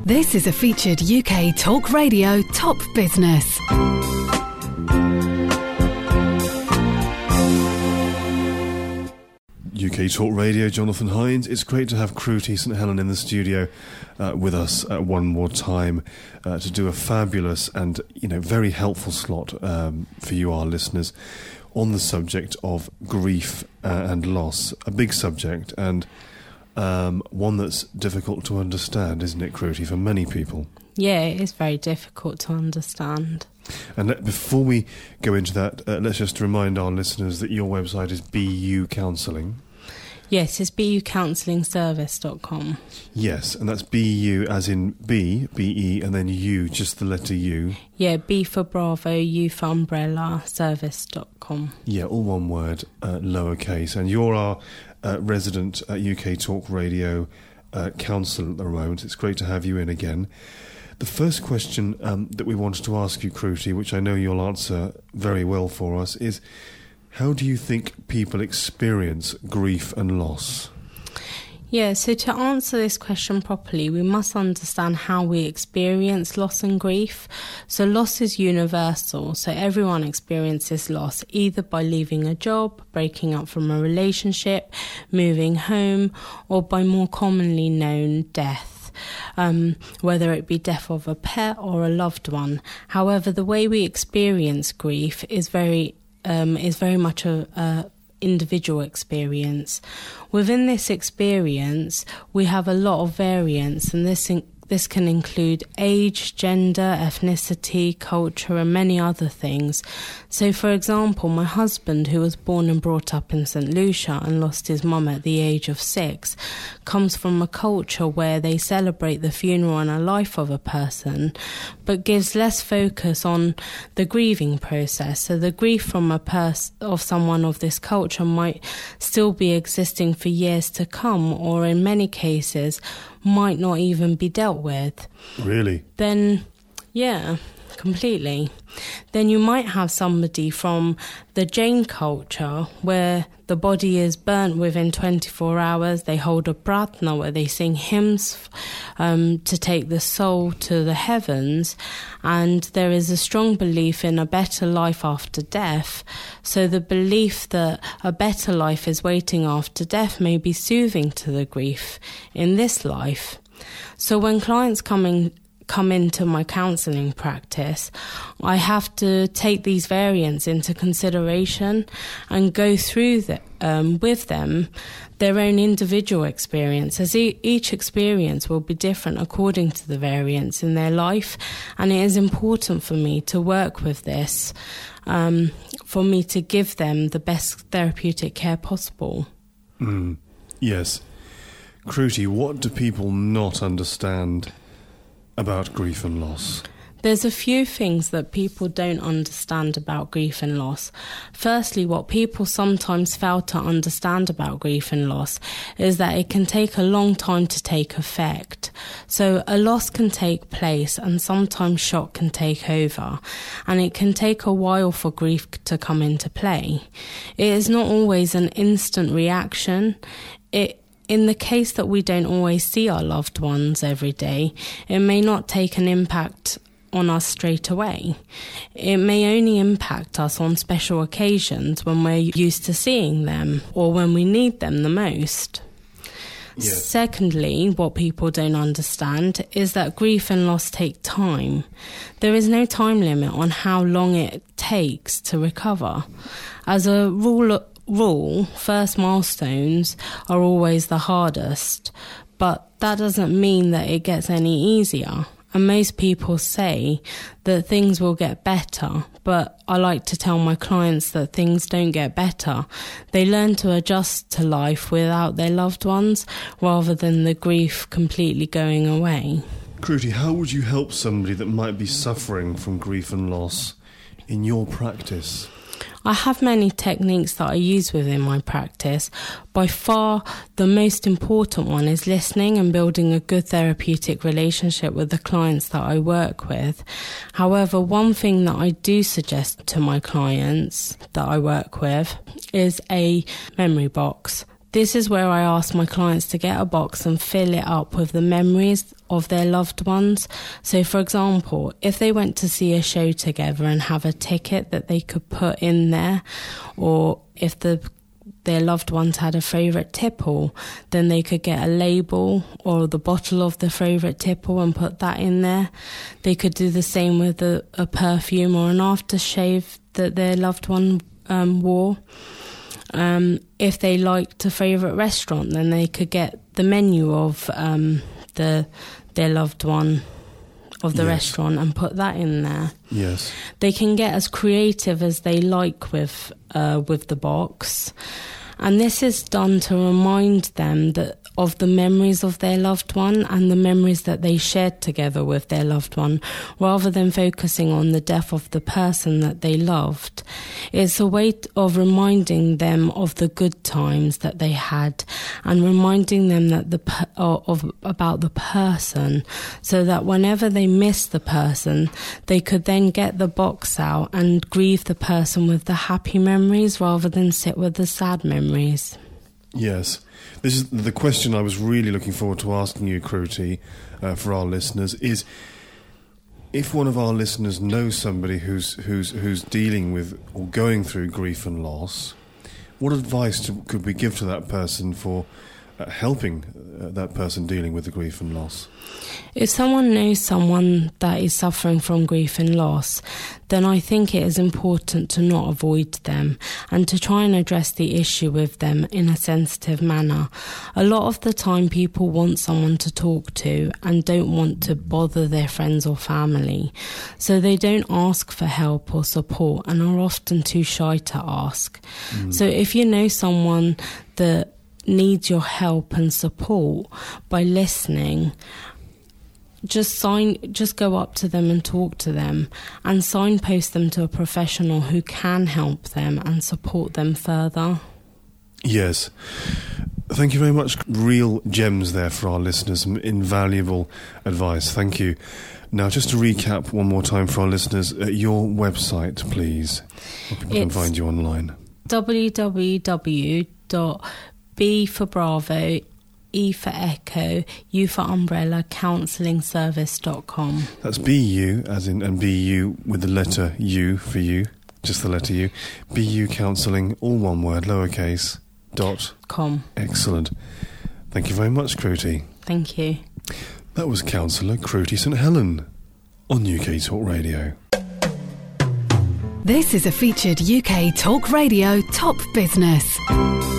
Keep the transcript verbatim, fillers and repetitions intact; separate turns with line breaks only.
This is a featured U K Talk Radio Top Business.
U K Talk Radio, Jonathan Hines. It's great to have Crutee St Helen in the studio uh, with us uh, one more time uh, to do a fabulous and, you know, very helpful slot um, for you, our listeners, on the subject of grief uh, and loss. A big subject and um, one that's difficult to understand, isn't it, Crutee, for many people?
Yeah, it is very difficult to understand.
And let, before we go into that, uh, let's just remind our listeners that your website is B U Counselling.
Yes, it's b u counselling service dot com.
Yes, and that's B U as in B, B E, and then U, just the letter U.
Yeah, B for Bravo, U for Umbrella, service dot com.
Yeah, all one word, uh, lowercase. And you're our uh, resident at U K Talk Radio uh, counsel at the moment. It's great to have you in again. The first question um, that we wanted to ask you, Crutee, which I know you'll answer very well for us, is how do you think people experience grief and loss?
Yeah, so to answer this question properly, we must understand how we experience loss and grief. So loss is universal, so everyone experiences loss either by leaving a job, breaking up from a relationship, moving home, or by more commonly known death. Um, whether it be death of a pet or a loved one. However, the way we experience grief is very um, is very much a, a individual experience. Within this experience, we have a lot of variance, and this in- this can include age, gender, ethnicity, culture, and many other things. So, for example, my husband, who was born and brought up in Saint Lucia and lost his mum at the age of six, comes from a culture where they celebrate the funeral and a life of a person, but gives less focus on the grieving process. So the grief from a pers- of someone of this culture might still be existing for years to come, or in many cases might not even be dealt with.
Really?
Then, yeah, completely. Then you might have somebody from the Jain culture where the body is burnt within twenty-four hours. They hold a pratna where they sing hymns um, to take the soul to the heavens, and there is a strong belief in a better life after death. So the belief that a better life is waiting after death may be soothing to the grief in this life. So when clients coming come into my counselling practice, I have to take these variants into consideration and go through the, um, with them their own individual experience, as e- each experience will be different according to the variants in their life, and it is important for me to work with this, um, for me to give them the best therapeutic care possible.
Mm. Yes. Crutee, what do people not understand about grief and loss?
There's a few things that people don't understand about grief and loss. Firstly, what people sometimes fail to understand about grief and loss is that it can take a long time to take effect. So a loss can take place and sometimes shock can take over, and it can take a while for grief to come into play. It is not always an instant reaction. It In the case that we don't always see our loved ones every day, it may not take an impact on us straight away. It may only impact us on special occasions when we're used to seeing them or when we need them the most. Yes. Secondly, what people don't understand is that grief and loss take time. There is no time limit on how long it takes to recover. As a rule of rule, first milestones are always the hardest, but that doesn't mean that it gets any easier. And most people say that things will get better, but I like to tell my clients that things don't get better. They learn to adjust to life without their loved ones, rather than the grief completely going away.
Crutee, how would you help somebody that might be suffering from grief and loss in your practice?
I have many techniques that I use within my practice. By far, the most important one is listening and building a good therapeutic relationship with the clients that I work with. However, one thing that I do suggest to my clients that I work with is a memory box. This is where I ask my clients to get a box and fill it up with the memories of their loved ones. So, for example, if they went to see a show together and have a ticket that they could put in there, or if the their loved ones had a favourite tipple, then they could get a label or the bottle of the favourite tipple and put that in there. They could do the same with a, a perfume or an aftershave that their loved one um, wore. Um, if they liked a favourite restaurant, then they could get the menu of um, the their loved one of the yes. restaurant and put that in there.
Yes.
They can get as creative as they like with uh, with the box. And this is done to remind them that of the memories of their loved one and the memories that they shared together with their loved one, rather than focusing on the death of the person that they loved. It's a way of reminding them of the good times that they had and reminding them that the of about the person, so that whenever they miss the person, they could then get the box out and grieve the person with the happy memories rather than sit with the sad memories.
Yes. This is the question I was really looking forward to asking you, Kruti, uh, for our listeners, is if one of our listeners knows somebody who's who's who's dealing with or going through grief and loss, what advice to, could we give to that person for uh, helping uh, that person dealing with the grief and loss?
If someone knows someone that is suffering from grief and loss, then I think it is important to not avoid them and to try and address the issue with them in a sensitive manner. A lot of the time people want someone to talk to and don't want to bother their friends or family, so they don't ask for help or support and are often too shy to ask. Mm. So if you know someone that needs your help and support by listening, just sign just go up to them and talk to them and signpost them to a professional who can help them and support them further.
Yes. Thank you very much. Real gems there for our listeners, some invaluable advice. Thank you. Now, just to recap one more time for our listeners, uh, your website, please. People can find you online.
w w w dot b for Bravo, E for Echo, U for Umbrella, counselling service dot com.
That's B U, as in, and B U with the letter U for you, just the letter U. B U Counselling, all one word, lowercase, dot.
Com.
Excellent. Thank you very much, Kruti.
Thank you.
That was Counsellor Kruti St Helen on U K Talk Radio.
This is a featured U K Talk Radio Top Business.